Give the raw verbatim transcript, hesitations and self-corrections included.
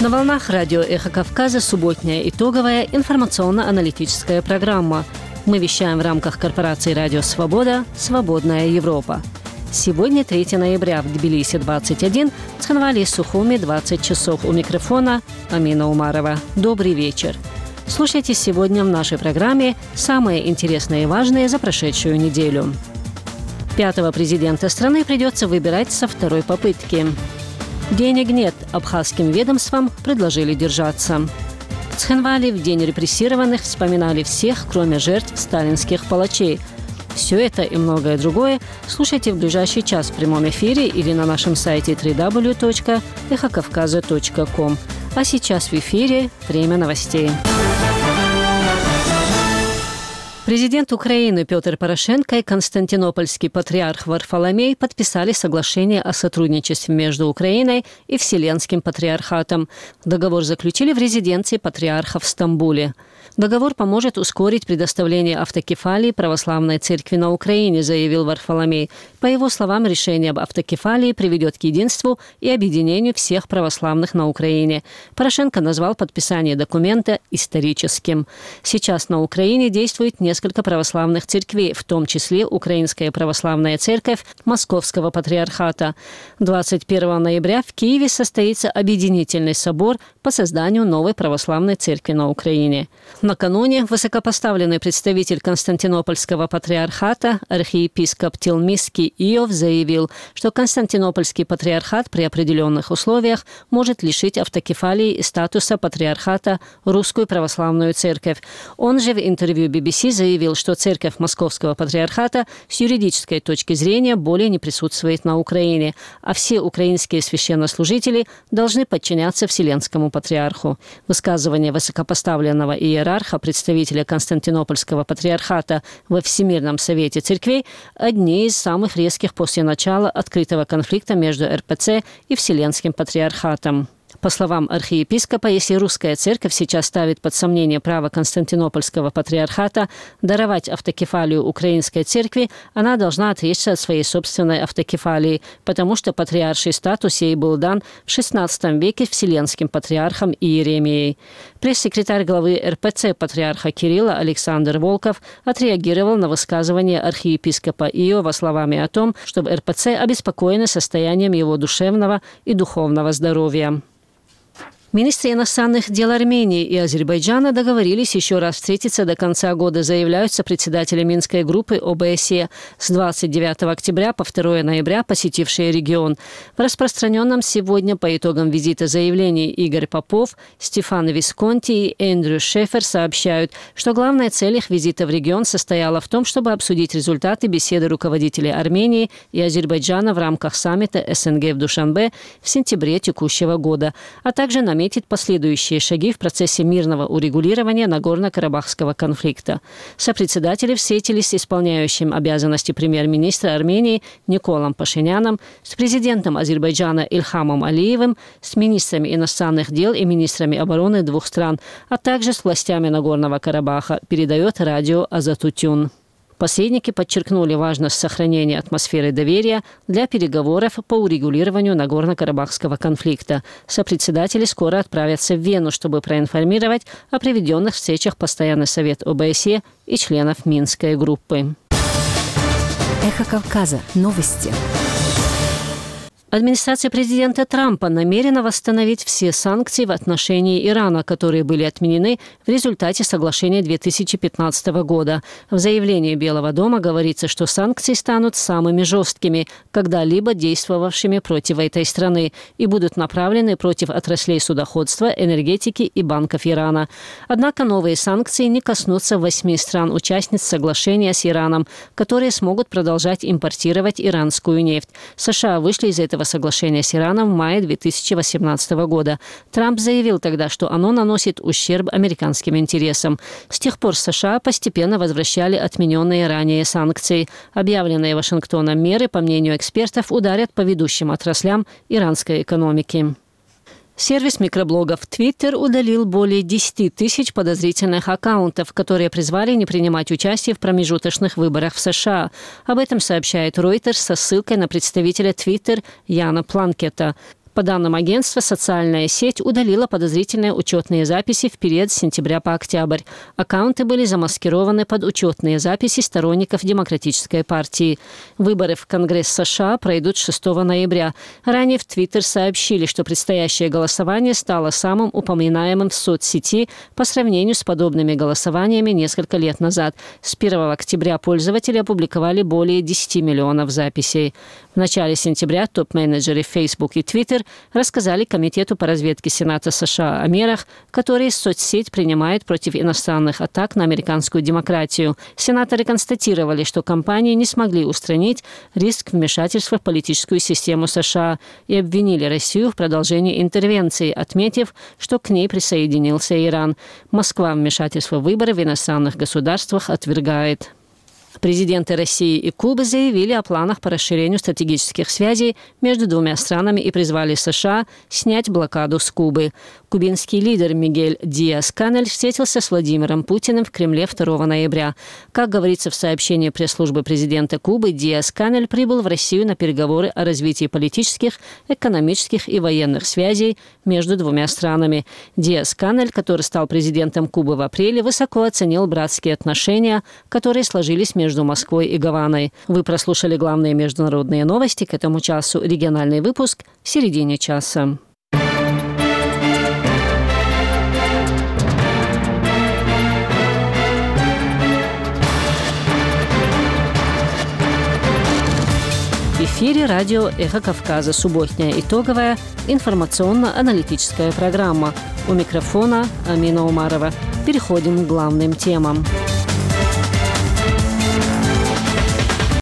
На волнах радио «Эхо Кавказа» субботняя итоговая информационно-аналитическая программа. Мы вещаем в рамках корпорации «Радио Свобода. Свободная Европа». Сегодня третьего ноября, в Тбилиси двадцать один, в Цхинвале и Сухуми двадцать часов. У микрофона Амина Умарова. Добрый вечер. Слушайте сегодня в нашей программе самые интересные и важные за прошедшую неделю. Пятого президента страны придется выбирать со второй попытки. Денег нет, абхазским ведомствам предложили держаться. В Цхинвале в день репрессированных вспоминали всех, кроме жертв сталинских палачей. Все это и многое другое слушайте в ближайший час в прямом эфире или на нашем сайте дабл ю дабл ю дабл ю точка эхо кавказа точка ком. А сейчас в эфире время новостей. Президент Украины Петр Порошенко и константинопольский патриарх Варфоломей подписали соглашение о сотрудничестве между Украиной и Вселенским патриархатом. Договор заключили в резиденции патриарха в Стамбуле. Договор поможет ускорить предоставление автокефалии православной церкви на Украине, заявил Варфоломей. По его словам, решение об автокефалии приведет к единству и объединению всех православных на Украине. Порошенко назвал подписание документа историческим. Сейчас на Украине действует несколько православных церквей, в том числе Украинская православная церковь Московского патриархата. двадцать первого ноября в Киеве состоится объединительный собор по созданию новой православной церкви на Украине. Накануне высокопоставленный представитель Константинопольского патриархата, архиепископ Тилмисский Иов, заявил, что Константинопольский патриархат при определенных условиях может лишить автокефалии и статуса патриархата Русскую православную церковь. Он же в интервью би би си заявил, что церковь Московского патриархата с юридической точки зрения более не присутствует на Украине, а все украинские священнослужители должны подчиняться Вселенскому патриарху. Высказывание высокопоставленного иерарха, представителя Константинопольского патриархата во Всемирном совете церквей, одни из самых резких после начала открытого конфликта между эр пэ цэ и Вселенским патриархатом. По словам архиепископа, если русская церковь сейчас ставит под сомнение право Константинопольского патриархата даровать автокефалию украинской церкви, она должна отречься от своей собственной автокефалии, потому что патриарший статус ей был дан в шестнадцатом веке Вселенским патриархом Иеремией. Пресс-секретарь главы эр пэ цэ патриарха Кирилла Александр Волков отреагировал на высказывание архиепископа Иова словами о том, что эр пэ цэ обеспокоены состоянием его душевного и духовного здоровья. Министры иностранных дел Армении и Азербайджана договорились еще раз встретиться до конца года, заявляют сопредседатели Минской группы о бэ эс е, с двадцать девятого октября по второго ноября посетившие регион. В распространенном сегодня по итогам визита заявлений Игорь Попов, Стефан Висконти и Эндрю Шефер сообщают, что главная цель их визита в регион состояла в том, чтобы обсудить результаты беседы руководителей Армении и Азербайджана в рамках саммита эс эн гэ в Душанбе в сентябре текущего года, а также на метит последующие шаги в процессе мирного урегулирования Нагорно-Карабахского конфликта. Сопредседатели встретились с исполняющим обязанности премьер-министра Армении Николом Пашиняном, с президентом Азербайджана Ильхамом Алиевым, с министрами иностранных дел и министрами обороны двух стран, а также с властями Нагорного Карабаха, передает радио Азатутюн. Посредники подчеркнули важность сохранения атмосферы доверия для переговоров по урегулированию Нагорно-Карабахского конфликта. Сопредседатели скоро отправятся в Вену, чтобы проинформировать о проведенных встречах Постоянный совет о бэ эс е и членов Минской группы. Эхо Кавказа. Новости. Администрация президента Трампа намерена восстановить все санкции в отношении Ирана, которые были отменены в результате соглашения две тысячи пятнадцатого года. В заявлении Белого дома говорится, что санкции станут самыми жесткими, когда-либо действовавшими против этой страны, и будут направлены против отраслей судоходства, энергетики и банков Ирана. Однако новые санкции не коснутся восьми стран-участниц соглашения с Ираном, которые смогут продолжать импортировать иранскую нефть. США вышли из этого соглашения с Ираном в мае две тысячи восемнадцатого года. Трамп заявил тогда, что оно наносит ущерб американским интересам. С тех пор США постепенно возвращали отмененные ранее санкции. Объявленные Вашингтоном меры, по мнению экспертов, ударят по ведущим отраслям иранской экономики. Сервис микроблогов Twitter удалил более десять тысяч подозрительных аккаунтов, которые призвали не принимать участие в промежуточных выборах в США. Об этом сообщает Reuters со ссылкой на представителя Twitter Яна Планкета. По данным агентства, социальная сеть удалила подозрительные учетные записи в период с сентября по октябрь. Аккаунты были замаскированы под учетные записи сторонников Демократической партии. Выборы в Конгресс США пройдут шестого ноября. Ранее в Твиттер сообщили, что предстоящее голосование стало самым упоминаемым в соцсети по сравнению с подобными голосованиями несколько лет назад. С первого октября пользователи опубликовали более десяти миллионов записей. В начале сентября топ-менеджеры Facebook и Twitter рассказали Комитету по разведке Сената США о мерах, которые соцсеть принимает против иностранных атак на американскую демократию. Сенаторы констатировали, что компании не смогли устранить риск вмешательства в политическую систему США и обвинили Россию в продолжении интервенции, отметив, что к ней присоединился Иран. Москва вмешательство в выборы в иностранных государствах отвергает. Президенты России и Кубы заявили о планах по расширению стратегических связей между двумя странами и призвали США снять блокаду с Кубы. Кубинский лидер Мигель Диас-Канель встретился с Владимиром Путиным в Кремле второго ноября. Как говорится в сообщении пресс-службы президента Кубы, Диас-Канель прибыл в Россию на переговоры о развитии политических, экономических и военных связей между двумя странами. Диас-Канель, который стал президентом Кубы в апреле, высоко оценил братские отношения, которые сложились между Москвой и Гаваной. Вы прослушали главные международные новости к этому часу. Региональный выпуск в середине часа. В эфире радио «Эхо Кавказа». Субботняя итоговая информационно-аналитическая программа. У микрофона Амина Умарова. Переходим к главным темам.